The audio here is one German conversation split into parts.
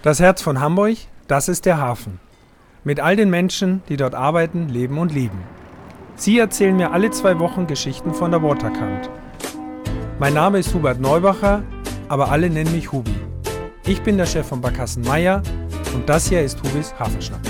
Das Herz von Hamburg, das ist der Hafen. Mit all den Menschen, die dort arbeiten, leben und lieben. Sie erzählen mir alle 2 Wochen Geschichten von der Waterkant. Mein Name ist Hubert Neubacher, aber alle nennen mich Hubi. Ich bin der Chef von Barkassen Meier und das hier ist Hubis Hafenschnack.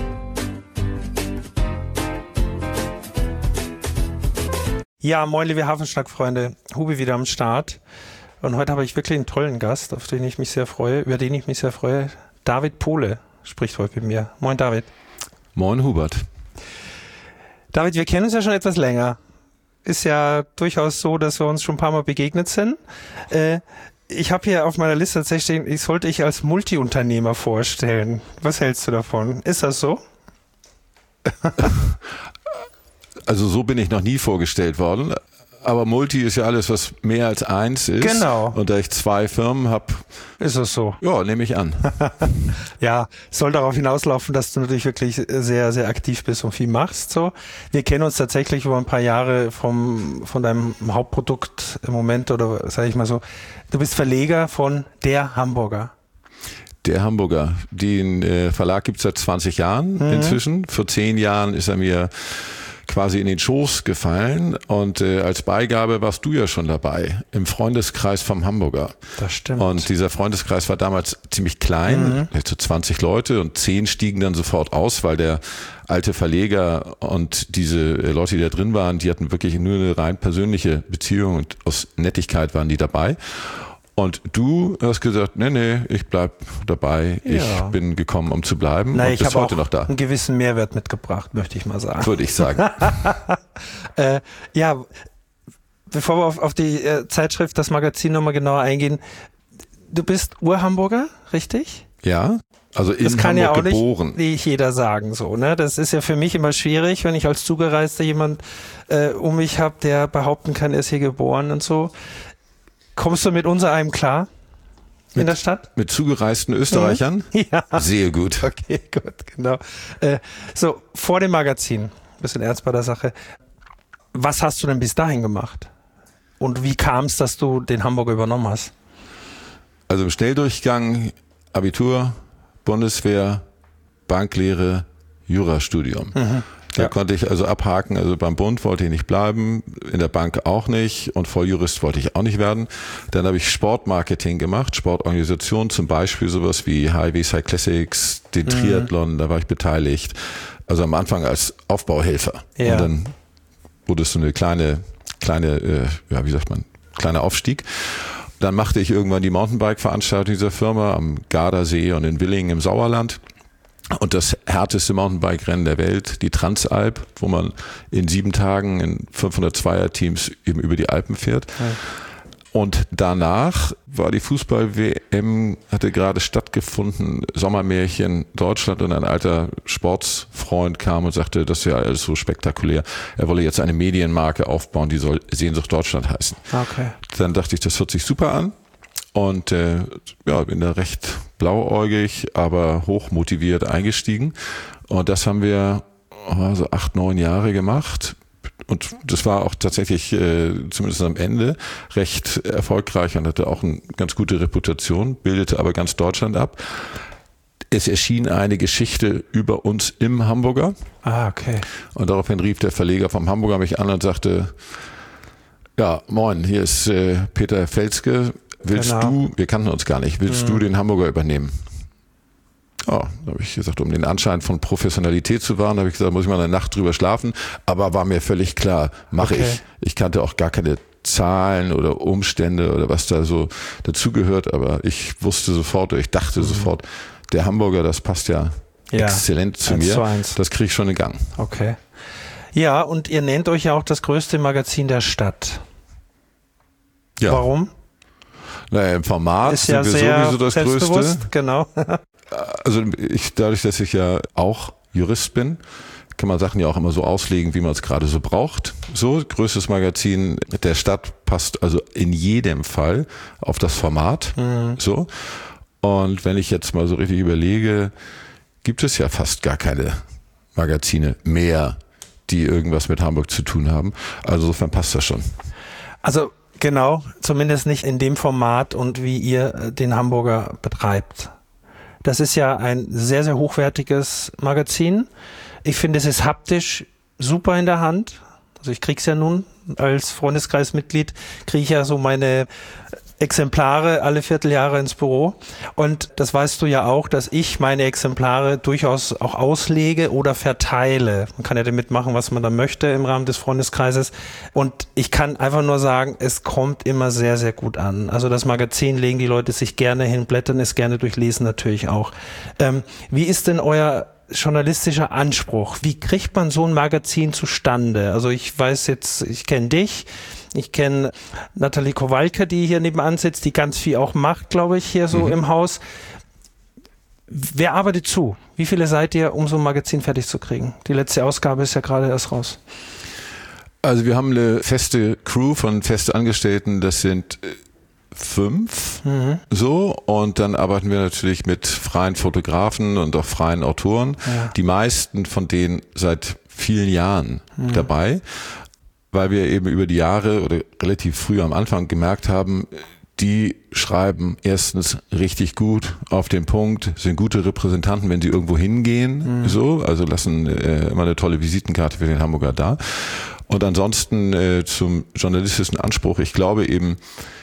Ja, moin liebe Hafenschnack-Freunde, Hubi wieder am Start. Und heute habe ich wirklich einen tollen Gast, über den ich mich sehr freue. David Pohle spricht heute mit mir. Moin David. Moin Hubert. David, wir kennen uns ja schon etwas länger. Ist ja durchaus so, dass wir uns schon ein paar Mal begegnet sind. Ich habe hier auf meiner Liste tatsächlich, ich sollte dich als Multiunternehmer vorstellen. Was hältst du davon? Ist das so? Also so bin ich noch nie vorgestellt worden. Aber Multi ist ja alles, was mehr als eins ist. Genau. Und da ich 2 Firmen habe, ist das so? Ja, nehme ich an. Ja, soll darauf hinauslaufen, dass du natürlich wirklich sehr, sehr aktiv bist und viel machst. So, wir kennen uns tatsächlich über ein paar Jahre von deinem Hauptprodukt im Moment oder sage ich mal so. Du bist Verleger von Der Hamburger. Der Hamburger. Den Verlag gibt es seit 20 Jahren inzwischen. Vor 10 Jahren ist er mir quasi in den Schoß gefallen und als Beigabe warst du ja schon dabei im Freundeskreis vom Hamburger. Das stimmt. Und dieser Freundeskreis war damals ziemlich klein, so 20 Leute und 10 stiegen dann sofort aus, weil der alte Verleger und diese Leute, die da drin waren, die hatten wirklich nur eine rein persönliche Beziehung und aus Nettigkeit waren die dabei. Und du hast gesagt, nee, ich bleib dabei. Ja. Ich bin gekommen, um zu bleiben. Na, und ich bis habe heute auch noch da. Einen gewissen Mehrwert mitgebracht, möchte ich mal sagen. Würde ich sagen. Ja, bevor wir auf die Zeitschrift, das Magazin nochmal genauer eingehen. Du bist Ur-Hamburger, richtig? Ja, also in das kann Hamburg ja auch geboren. Nicht jeder sagen so, ne? Das ist ja für mich immer schwierig, wenn ich als Zugereister jemand um mich habe, der behaupten kann, er ist hier geboren und so. Kommst du mit unser einem klar in der Stadt? Mit zugereisten Österreichern? Ja. Sehr gut. Okay, gut, genau. So, vor dem Magazin, bisschen ernst bei der Sache. Was hast du denn bis dahin gemacht? Und wie kam es, dass du den Hamburger übernommen hast? Also im Schnelldurchgang Abitur, Bundeswehr, Banklehre, Jurastudium. Da konnte ich also abhaken, also beim Bund wollte ich nicht bleiben, in der Bank auch nicht und Volljurist wollte ich auch nicht werden. Dann habe ich Sportmarketing gemacht, Sportorganisation, zum Beispiel sowas wie Highway Cyclassics, den Triathlon, da war ich beteiligt. Also am Anfang als Aufbauhelfer. Ja. Und dann wurde es so eine kleine, kleiner Aufstieg. Dann machte ich irgendwann die Mountainbike-Veranstaltung dieser Firma am Gardasee und in Willingen im Sauerland. Und das härteste Mountainbike-Rennen der Welt, die Transalp, wo man in 7 Tagen in 502er-Teams eben über die Alpen fährt. Ja. Und danach war die Fußball-WM, hatte gerade stattgefunden, Sommermärchen Deutschland, und ein alter Sportsfreund kam und sagte, das wäre alles so spektakulär. Er wolle jetzt eine Medienmarke aufbauen, die soll Sehnsucht Deutschland heißen. Okay. Dann dachte ich, das hört sich super an. Und bin da recht blauäugig, aber hochmotiviert eingestiegen. Und das haben wir so 8, 9 Jahre gemacht. Und das war auch tatsächlich, zumindest am Ende, recht erfolgreich und hatte auch eine ganz gute Reputation, bildete aber ganz Deutschland ab. Es erschien eine Geschichte über uns im Hamburger. Ah, okay. Und daraufhin rief der Verleger vom Hamburger mich an und sagte, ja, moin, hier ist Peter Felske. Willst du, wir kannten uns gar nicht, willst du den Hamburger übernehmen? Ja, da habe ich gesagt, um den Anschein von Professionalität zu wahren, habe ich gesagt, muss ich mal eine Nacht drüber schlafen, aber war mir völlig klar, mache ich. Ich kannte auch gar keine Zahlen oder Umstände oder was da so dazugehört, aber ich wusste sofort, oder ich dachte sofort, der Hamburger, das passt ja exzellent zu mir, das kriege ich schon in Gang. Okay. Ja, und ihr nennt euch ja auch das größte Magazin der Stadt. Ja. Warum? Naja, im Format ist ja sind wir sowieso das Größte. Genau. Also dadurch, dass ich ja auch Jurist bin, kann man Sachen ja auch immer so auslegen, wie man es gerade so braucht. So, größtes Magazin der Stadt passt also in jedem Fall auf das Format. So. Und wenn ich jetzt mal so richtig überlege, gibt es ja fast gar keine Magazine mehr, die irgendwas mit Hamburg zu tun haben. Also insofern passt das schon. Also genau, zumindest nicht in dem Format und wie ihr den Hamburger betreibt. Das ist ja ein sehr, sehr hochwertiges Magazin. Ich finde, es ist haptisch super in der Hand. Also ich krieg's ja nun als Freundeskreismitglied, kriege ich ja so meine Exemplare alle Vierteljahre ins Büro. Und das weißt du ja auch, dass ich meine Exemplare durchaus auch auslege oder verteile. Man kann ja damit machen, was man da möchte im Rahmen des Freundeskreises. Und ich kann einfach nur sagen, es kommt immer sehr, sehr gut an. Also das Magazin legen die Leute sich gerne hin, blättern es gerne durchlesen natürlich auch. Wie ist denn euer journalistischer Anspruch? Wie kriegt man so ein Magazin zustande? Also ich weiß jetzt, ich kenne dich, ich kenne Nathalie Kowalke, die hier nebenan sitzt, die ganz viel auch macht, glaube ich, hier so im Haus. Wer arbeitet zu? Wie viele seid ihr, um so ein Magazin fertig zu kriegen? Die letzte Ausgabe ist ja gerade erst raus. Also wir haben eine feste Crew von Festangestellten, das sind 5 so, und dann arbeiten wir natürlich mit freien Fotografen und auch freien Autoren. Ja. Die meisten von denen seit vielen Jahren dabei, weil wir eben über die Jahre oder relativ früh am Anfang gemerkt haben, die schreiben erstens richtig gut auf den Punkt, sind gute Repräsentanten, wenn sie irgendwo hingehen, so, also lassen immer eine tolle Visitenkarte für den Hamburger da. Und ansonsten zum journalistischen Anspruch, ich glaube eben,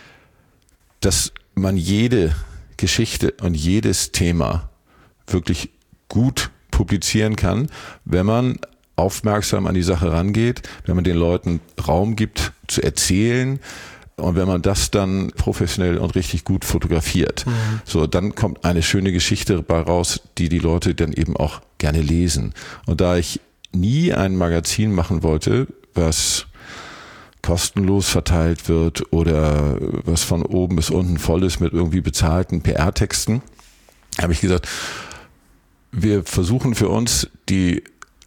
dass man jede Geschichte und jedes Thema wirklich gut publizieren kann, wenn man aufmerksam an die Sache rangeht, wenn man den Leuten Raum gibt zu erzählen und wenn man das dann professionell und richtig gut fotografiert. So, dann kommt eine schöne Geschichte dabei raus, die die Leute dann eben auch gerne lesen. Und da ich nie ein Magazin machen wollte, was kostenlos verteilt wird oder was von oben bis unten voll ist mit irgendwie bezahlten PR-Texten, habe ich gesagt, wir versuchen für uns den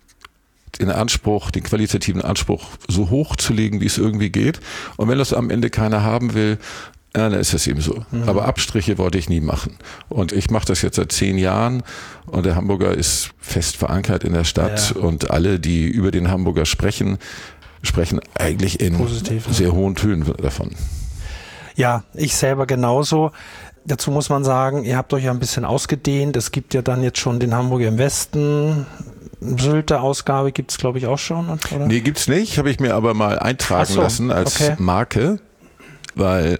qualitativen Anspruch so hoch zu legen, wie es irgendwie geht. Und wenn das am Ende keiner haben will, dann ist es eben so. Aber Abstriche wollte ich nie machen. Und ich mache das jetzt seit 10 Jahren und der Hamburger ist fest verankert in der Stadt und alle, die über den Hamburger sprechen eigentlich in sehr hohen Tönen davon. Ja, ich selber genauso. Dazu muss man sagen, ihr habt euch ja ein bisschen ausgedehnt. Es gibt ja dann jetzt schon den Hamburger im Westen. Sylter Ausgabe gibt es, glaube ich, auch schon, oder? Nee, gibt's nicht. Habe ich mir aber mal eintragen lassen als Marke, weil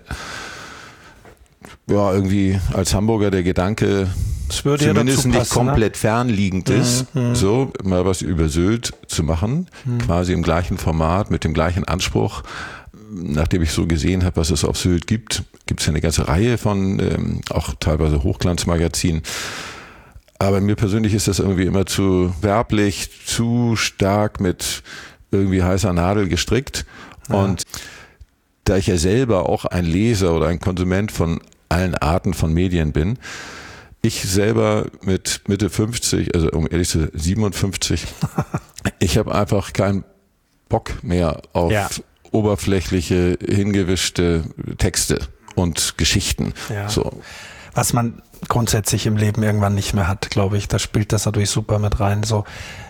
ja irgendwie als Hamburger der Gedanke zumindest nicht komplett fernliegend ist, so mal was über Sylt zu machen, quasi im gleichen Format, mit dem gleichen Anspruch. Nachdem ich so gesehen habe, was es auf Sylt gibt, gibt es ja eine ganze Reihe von auch teilweise Hochglanzmagazinen. Aber mir persönlich ist das irgendwie immer zu werblich, zu stark mit irgendwie heißer Nadel gestrickt. Ja. Und da ich ja selber auch ein Leser oder ein Konsument von allen Arten von Medien bin, ich selber mit Mitte 50, also um ehrlich zu sein, 57, ich habe einfach keinen Bock mehr auf oberflächliche, hingewischte Texte und Geschichten. Ja. So. Was man grundsätzlich im Leben irgendwann nicht mehr hat, glaube ich. Da spielt das natürlich super mit rein. So.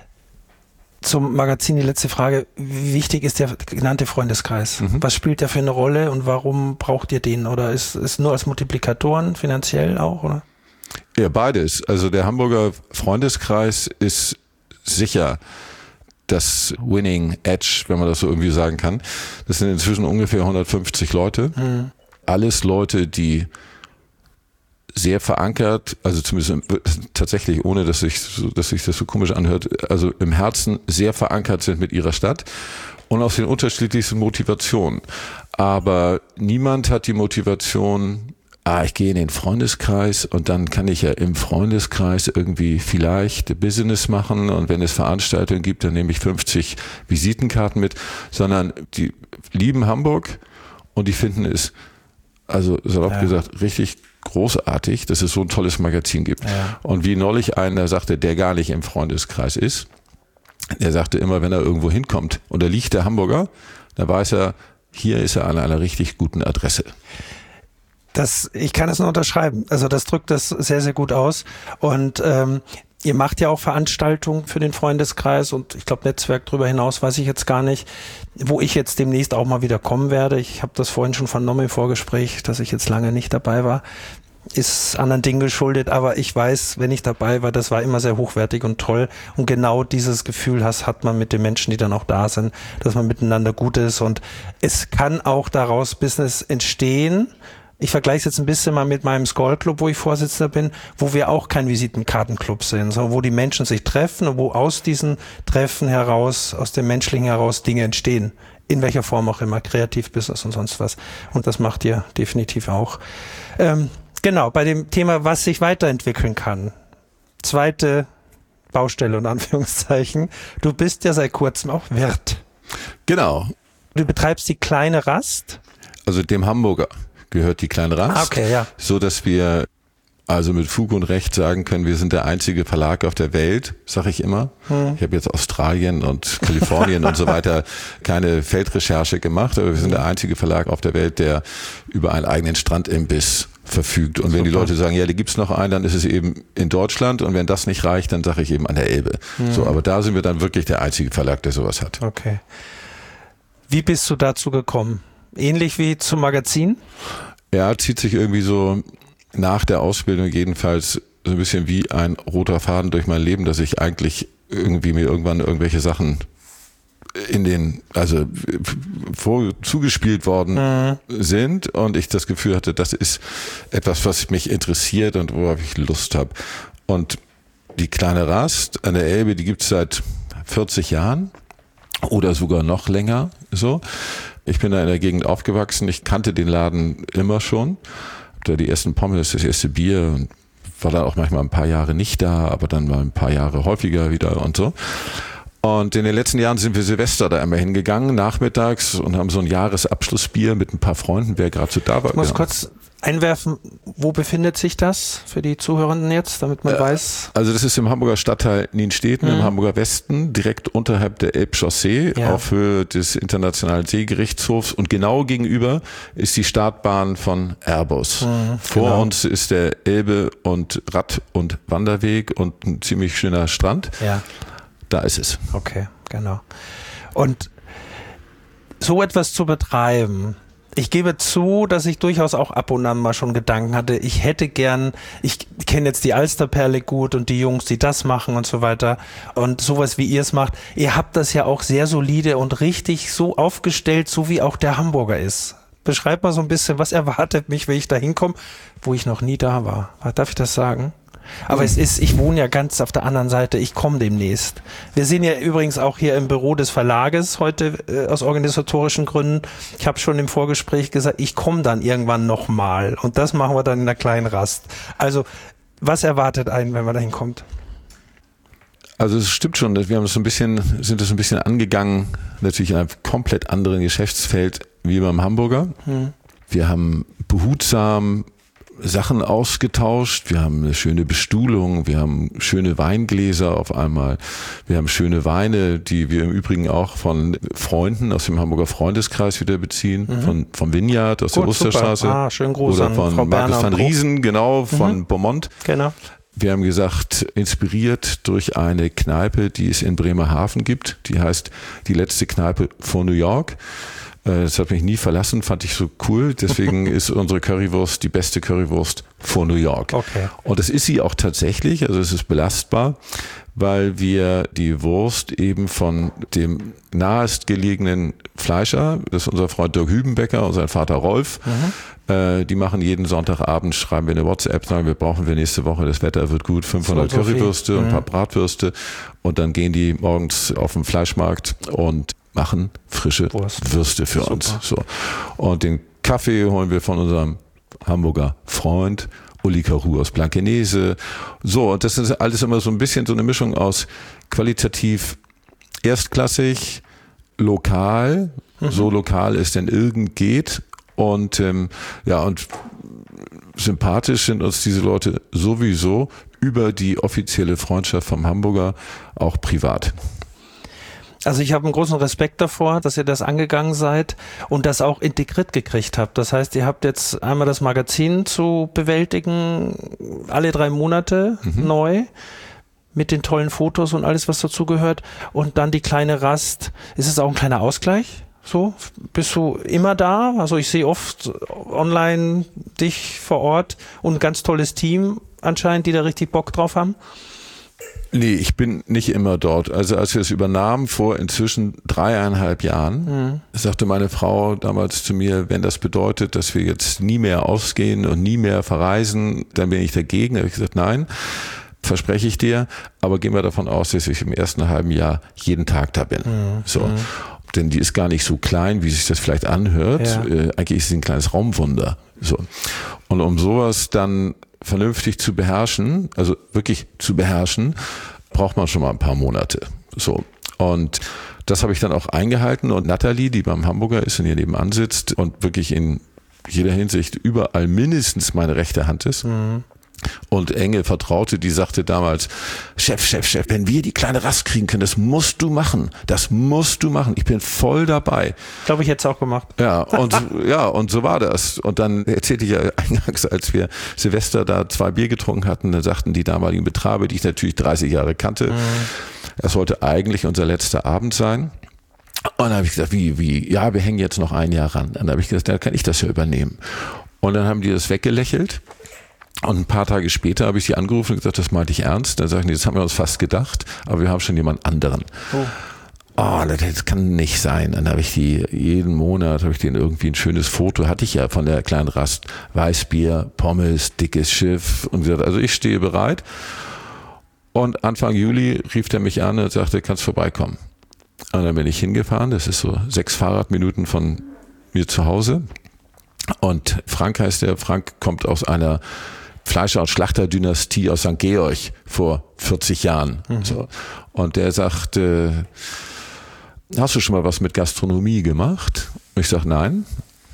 Zum Magazin die letzte Frage. Wie wichtig ist der genannte Freundeskreis? Was spielt der für eine Rolle und warum braucht ihr den? Oder ist es nur als Multiplikatoren finanziell auch, oder? Ja, beides. Also der Hamburger Freundeskreis ist sicher das Winning Edge, wenn man das so irgendwie sagen kann. Das sind inzwischen ungefähr 150 Leute. Alles Leute, die sehr verankert, also zumindest tatsächlich, ohne dass sich das so komisch anhört, also im Herzen sehr verankert sind mit ihrer Stadt und aus den unterschiedlichsten Motivationen. Aber niemand hat die Motivation, ich gehe in den Freundeskreis und dann kann ich ja im Freundeskreis irgendwie vielleicht Business machen und wenn es Veranstaltungen gibt, dann nehme ich 50 Visitenkarten mit, sondern die lieben Hamburg und die finden es, also salopp gesagt, richtig großartig, dass es so ein tolles Magazin gibt. Ja. Und wie neulich einer sagte, der gar nicht im Freundeskreis ist, der sagte immer, wenn er irgendwo hinkommt und da liegt der Hamburger, dann weiß er, hier ist er an einer richtig guten Adresse. Ich kann das nur unterschreiben. Also das drückt das sehr, sehr gut aus. Und ihr macht ja auch Veranstaltungen für den Freundeskreis und ich glaube Netzwerk darüber hinaus weiß ich jetzt gar nicht, wo ich jetzt demnächst auch mal wieder kommen werde. Ich habe das vorhin schon vernommen im Vorgespräch, dass ich jetzt lange nicht dabei war. ist anderen Dingen geschuldet, aber ich weiß, wenn ich dabei war, das war immer sehr hochwertig und toll und genau dieses Gefühl hat man mit den Menschen, die dann auch da sind, dass man miteinander gut ist und es kann auch daraus Business entstehen. Ich vergleiche es jetzt ein bisschen mal mit meinem Skoll Club, wo ich Vorsitzender bin, wo wir auch kein Visitenkartenclub sind, sondern wo die Menschen sich treffen und wo aus diesen Treffen heraus, aus dem Menschlichen heraus Dinge entstehen. In welcher Form auch immer, Kreativbusiness und sonst was. Und das macht ihr definitiv auch. Genau, bei dem Thema, was sich weiterentwickeln kann. Zweite Baustelle und Anführungszeichen. Du bist ja seit kurzem auch Wirt. Genau. Du betreibst die Kleine Rast. Also dem Hamburger gehört die Kleine Rast, okay, ja. So dass wir also mit Fug und Recht sagen können, wir sind der einzige Verlag auf der Welt, sage ich immer. Ich habe jetzt Australien und Kalifornien und so weiter keine Feldrecherche gemacht, aber wir sind der einzige Verlag auf der Welt, der über einen eigenen Strandimbiss verfügt. Und wenn die Leute sagen, ja, da gibt's noch einen, dann ist es eben in Deutschland und wenn das nicht reicht, dann sage ich eben an der Elbe. So, aber da sind wir dann wirklich der einzige Verlag, der sowas hat. Okay. Wie bist du dazu gekommen? Ähnlich wie zum Magazin? Ja, zieht sich irgendwie so nach der Ausbildung jedenfalls so ein bisschen wie ein roter Faden durch mein Leben, dass ich eigentlich irgendwie mir irgendwann irgendwelche Sachen zugespielt worden sind und ich das Gefühl hatte, das ist etwas, was mich interessiert und worauf ich Lust habe. Und die Kleine Rast an der Elbe, die gibt's seit 40 Jahren oder sogar noch länger, so. Ich bin da in der Gegend aufgewachsen, ich kannte den Laden immer schon, hab da die ersten Pommes, das erste Bier und war da auch manchmal ein paar Jahre nicht da, aber dann mal ein paar Jahre häufiger wieder und so. Und in den letzten Jahren sind wir Silvester da immer hingegangen, nachmittags und haben so ein Jahresabschlussbier mit ein paar Freunden, wer gerade so da war. Ich muss kurz einwerfen, wo befindet sich das für die Zuhörenden jetzt, damit man weiß? Also das ist im Hamburger Stadtteil Nienstedten, im Hamburger Westen, direkt unterhalb der Elbchaussee, auf Höhe des Internationalen Seegerichtshofs und genau gegenüber ist die Startbahn von Airbus. Vor uns ist der Elbe- und Rad- und Wanderweg und ein ziemlich schöner Strand. Ja. Da ist es. Okay, genau. Und so etwas zu betreiben, ich gebe zu, dass ich durchaus auch ab und an mal schon Gedanken hatte, ich hätte gern, ich kenne jetzt die Alsterperle gut und die Jungs, die das machen und so weiter und sowas wie ihr es macht, ihr habt das ja auch sehr solide und richtig so aufgestellt, so wie auch der Hamburger ist. Beschreib mal so ein bisschen, was erwartet mich, wenn ich da hinkomme, wo ich noch nie da war. Darf ich das sagen? Aber ich wohne ja ganz auf der anderen Seite, ich komme demnächst. Wir sind ja übrigens auch hier im Büro des Verlages heute aus organisatorischen Gründen. Ich habe schon im Vorgespräch gesagt, ich komme dann irgendwann nochmal und das machen wir dann in der Kleinen Rast. Also, was erwartet einen, wenn man da hinkommt? Also es stimmt schon, wir haben sind das ein bisschen angegangen, natürlich in einem komplett anderen Geschäftsfeld wie beim Hamburger. Wir haben behutsam Sachen ausgetauscht, wir haben eine schöne Bestuhlung, wir haben schöne Weingläser auf einmal, wir haben schöne Weine, die wir im Übrigen auch von Freunden aus dem Hamburger Freundeskreis wieder beziehen, vom Vineyard aus der Osterstraße schön groß oder von Frau Markus van Riesen, genau, von Beaumont. Genau. Wir haben gesagt, inspiriert durch eine Kneipe, die es in Bremerhaven gibt, die heißt die letzte Kneipe vor New York. Das hat mich nie verlassen, fand ich so cool. Deswegen ist unsere Currywurst die beste Currywurst vor New York. Okay. Und das ist sie auch tatsächlich, also es ist belastbar, weil wir die Wurst eben von dem nahestgelegenen Fleischer, das ist unser Freund Dirk Hübenbecker und sein Vater Rolf, die machen jeden Sonntagabend, schreiben wir eine WhatsApp, sagen wir brauchen wir nächste Woche, das Wetter wird gut, 500 so Currywürste und ein paar Bratwürste und dann gehen die morgens auf den Fleischmarkt und machen frische Würste für uns. So. Und den Kaffee holen wir von unserem Hamburger Freund Uli Caroux aus Blankenese. So, und das ist alles immer so ein bisschen so eine Mischung aus qualitativ erstklassig, lokal, so lokal es denn irgend geht. Und und sympathisch sind uns diese Leute sowieso über die offizielle Freundschaft vom Hamburger auch privat. Also ich habe einen großen Respekt davor, dass ihr das angegangen seid und das auch integriert gekriegt habt. Das heißt, ihr habt jetzt einmal das Magazin zu bewältigen, alle 3 Monate neu, mit den tollen Fotos und alles, was dazugehört. Und dann die Kleine Rast. Ist es auch ein kleiner Ausgleich? So, bist du immer da? Also ich sehe oft online dich vor Ort und ein ganz tolles Team anscheinend, die da richtig Bock drauf haben. Nee, ich bin nicht immer dort. Also als wir es übernahmen, vor inzwischen 3,5 Jahren, sagte meine Frau damals zu mir, wenn das bedeutet, dass wir jetzt nie mehr ausgehen und nie mehr verreisen, dann bin ich dagegen. Da habe ich gesagt, nein, verspreche ich dir, aber gehen wir davon aus, dass ich im ersten halben Jahr jeden Tag da bin. So. Denn die ist gar nicht so klein, wie sich das vielleicht anhört. Ja. Eigentlich ist sie ein kleines Raumwunder. So. Und um sowas dann vernünftig zu beherrschen, also wirklich zu beherrschen, braucht man schon mal ein paar Monate. So. Und das habe ich dann auch eingehalten. Und Nathalie, die beim Hamburger ist und hier nebenan sitzt und wirklich in jeder Hinsicht überall mindestens meine rechte Hand ist, und enge Vertraute, die sagte damals, Chef, wenn wir die kleine Rast kriegen können, das musst du machen. Ich bin voll dabei. Glaube ich, hätte es auch gemacht. Ja, und so war das. Und dann erzählte ich ja eingangs, als wir Silvester da 2 Bier getrunken hatten, dann sagten die damaligen Betreiber, die ich natürlich 30 Jahre kannte, es sollte eigentlich unser letzter Abend sein. Und dann habe ich gesagt, wie? Ja, wir hängen jetzt noch ein Jahr ran. Dann habe ich gesagt, dann kann ich das ja übernehmen. Und dann haben die das weggelächelt. Und ein paar Tage später habe ich sie angerufen und gesagt, das meinte ich ernst. Dann sagen die, das haben wir uns fast gedacht, aber wir haben schon jemand anderen. Das kann nicht sein. Dann habe ich jeden Monat denen irgendwie ein schönes Foto, hatte ich ja von der kleinen Rast, Weißbier, Pommes, dickes Schiff und gesagt, also ich stehe bereit. Und Anfang Juli rief der mich an und sagte, kannst vorbeikommen. Und dann bin ich hingefahren, das ist so 6 Fahrradminuten von mir zu Hause. Und Frank heißt der, Frank kommt aus einer Fleischer- und Schlachterdynastie aus St. Georg vor 40 Jahren. So. Und der sagt, hast du schon mal was mit Gastronomie gemacht? Und ich sage, nein.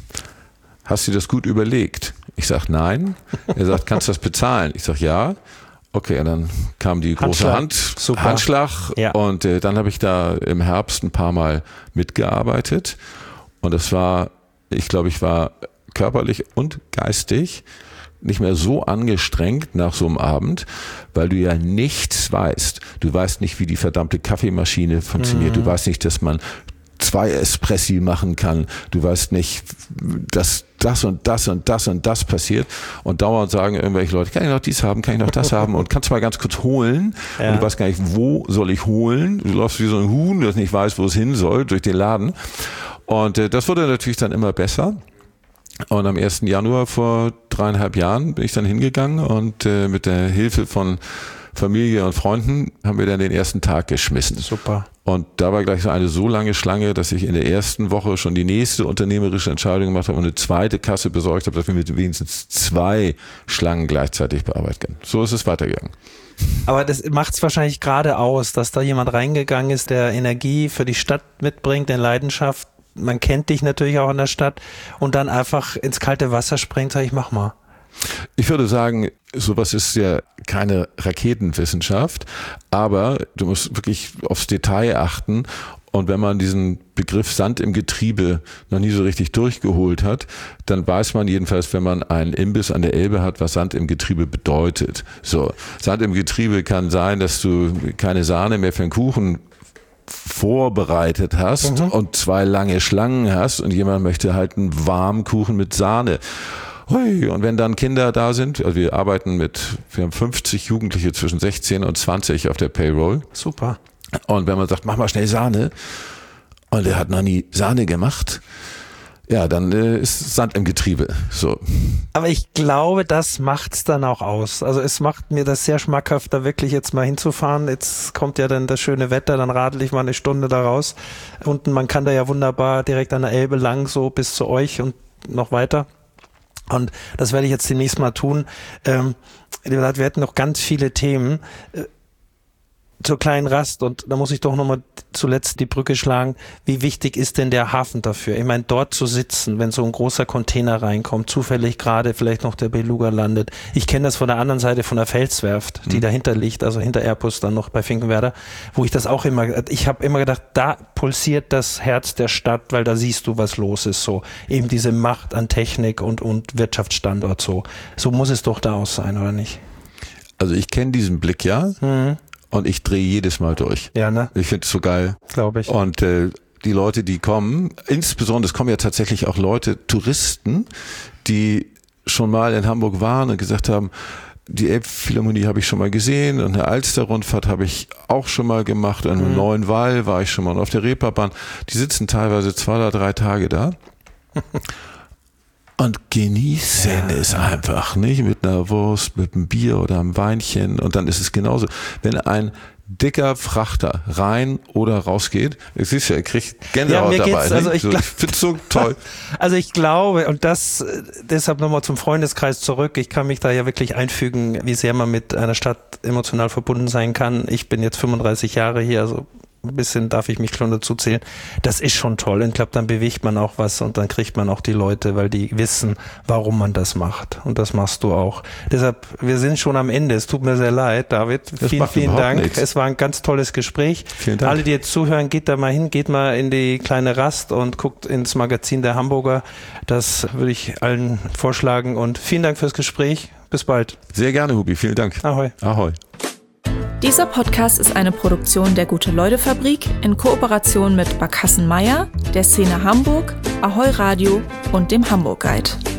Hast du das gut überlegt? Ich sage, nein. Er sagt, kannst du das bezahlen? Ich sage, ja. Okay, und dann kam die große Handschlag. Ja. Und dann habe ich da im Herbst ein paar Mal mitgearbeitet. Und das war, ich glaube, ich war körperlich und geistig nicht mehr so angestrengt nach so einem Abend, weil du ja nichts weißt. Du weißt nicht, wie die verdammte Kaffeemaschine funktioniert. Du weißt nicht, dass man 2 Espressi machen kann. Du weißt nicht, dass das und das und das und das passiert. Und dauernd sagen irgendwelche Leute, kann ich noch dies haben, kann ich noch das haben und kannst du mal ganz kurz holen. Ja. Und du weißt gar nicht, wo soll ich holen. Du läufst wie so ein Huhn, das nicht weiß, wo es hin soll, durch den Laden. Und das wurde natürlich dann immer besser. Und am 1. Januar vor 3,5 Jahren bin ich dann hingegangen und mit der Hilfe von Familie und Freunden haben wir dann den ersten Tag geschmissen. Super. Und da war gleich so lange Schlange, dass ich in der ersten Woche schon die nächste unternehmerische Entscheidung gemacht habe und eine zweite Kasse besorgt habe, dass wir mit wenigstens 2 Schlangen gleichzeitig bearbeiten können. So ist es weitergegangen. Aber das macht es wahrscheinlich gerade aus, dass da jemand reingegangen ist, der Energie für die Stadt mitbringt, der Leidenschaft. Man kennt dich natürlich auch in der Stadt und dann einfach ins kalte Wasser springt, sag ich, mach mal. Ich würde sagen, sowas ist ja keine Raketenwissenschaft, aber du musst wirklich aufs Detail achten. Und wenn man diesen Begriff Sand im Getriebe noch nie so richtig durchgeholt hat, dann weiß man jedenfalls, wenn man einen Imbiss an der Elbe hat, was Sand im Getriebe bedeutet. So, Sand im Getriebe kann sein, dass du keine Sahne mehr für einen Kuchen vorbereitet hast und 2 lange Schlangen hast und jemand möchte halt einen warmen Kuchen mit Sahne. Hui, und wenn dann Kinder da sind, also wir haben 50 Jugendliche zwischen 16 und 20 auf der Payroll. Super. Und wenn man sagt, mach mal schnell Sahne und er hat noch nie Sahne gemacht, ja, dann ist Sand im Getriebe. So. Aber ich glaube, das macht's dann auch aus. Also es macht mir das sehr schmackhaft, da wirklich jetzt mal hinzufahren. Jetzt kommt ja dann das schöne Wetter, dann radel ich mal eine Stunde da raus. Und man kann da ja wunderbar direkt an der Elbe lang, so bis zu euch und noch weiter. Und das werde ich jetzt demnächst mal tun. Wir hatten noch ganz viele Themen zur kleinen Rast und da muss ich doch nochmal zuletzt die Brücke schlagen. Wie wichtig ist denn der Hafen dafür? Ich meine, dort zu sitzen, wenn so ein großer Container reinkommt, zufällig gerade vielleicht noch der Beluga landet. Ich kenne das von der anderen Seite von der Felswerft, die dahinter liegt, also hinter Airbus dann noch bei Finkenwerder, wo ich das auch ich habe immer gedacht, da pulsiert das Herz der Stadt, weil da siehst du, was los ist, so. Eben diese Macht an Technik und Wirtschaftsstandort, so. So muss es doch da aus sein, oder nicht? Also ich kenne diesen Blick, ja. Und ich drehe jedes Mal durch. Ja, ne? Ich finde es so geil. Glaube ich. Und die Leute, die kommen, insbesondere, es kommen ja tatsächlich auch Leute, Touristen, die schon mal in Hamburg waren und gesagt haben, die Elbphilharmonie habe ich schon mal gesehen und eine Alster-Rundfahrt habe ich auch schon mal gemacht. Und im Neuen Wall war ich schon mal auf der Reeperbahn. Die sitzen teilweise 2 oder 3 Tage da und genießen es einfach, nicht? Mit einer Wurst, mit einem Bier oder einem Weinchen. Und dann ist es genauso. Wenn ein dicker Frachter rein oder rausgeht, es ist ja, er kriegt Gänsehaut dabei. Also ich finde es so toll. Also ich glaube, und das deshalb nochmal zum Freundeskreis zurück, ich kann mich da ja wirklich einfügen, wie sehr man mit einer Stadt emotional verbunden sein kann. Ich bin jetzt 35 Jahre hier, also ein bisschen darf ich mich schon dazu zählen. Das ist schon toll. Und ich glaube, dann bewegt man auch was und dann kriegt man auch die Leute, weil die wissen, warum man das macht. Und das machst du auch. Deshalb, wir sind schon am Ende. Es tut mir sehr leid, David. Vielen Dank. Nichts. Es war ein ganz tolles Gespräch. Vielen Dank. Alle, die jetzt zuhören, geht da mal hin, geht mal in die kleine Rast und guckt ins Magazin der Hamburger. Das würde ich allen vorschlagen. Und vielen Dank fürs Gespräch. Bis bald. Sehr gerne, Hubi. Vielen Dank. Ahoi. Ahoi. Dieser Podcast ist eine Produktion der Gute-Leute-Fabrik in Kooperation mit Barkassen Meier, der Szene Hamburg, Ahoi Radio und dem Hamburg Guide.